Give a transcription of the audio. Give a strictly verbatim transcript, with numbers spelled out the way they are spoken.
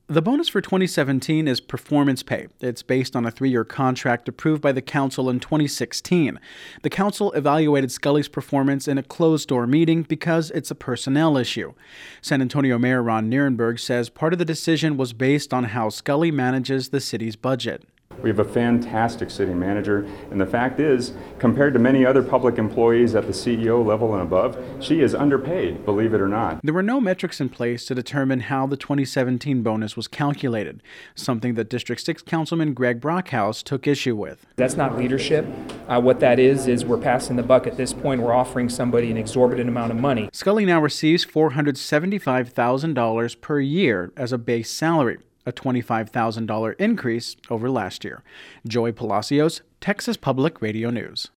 The bonus for twenty seventeen is performance pay. It's based on a three-year contract approved by the council in twenty sixteen. The council evaluated Scully's performance in a closed-door meeting because it's a personnel issue. San Antonio Mayor Ron Nirenberg says part of the decision was based on how Scully manages the city's budget. We have a fantastic city manager, and the fact is, compared to many other public employees at the C E O level and above, she is underpaid, believe it or not. There were no metrics in place to determine how the twenty seventeen bonus was calculated, something that District six Councilman Greg Brockhouse took issue with. That's not leadership. Uh, what that is, is we're passing the buck at this point. We're offering somebody an exorbitant amount of money. Scully now receives four hundred seventy-five thousand dollars per year as a base salary, a twenty-five thousand dollars increase over last year. Joey Palacios, Texas Public Radio News.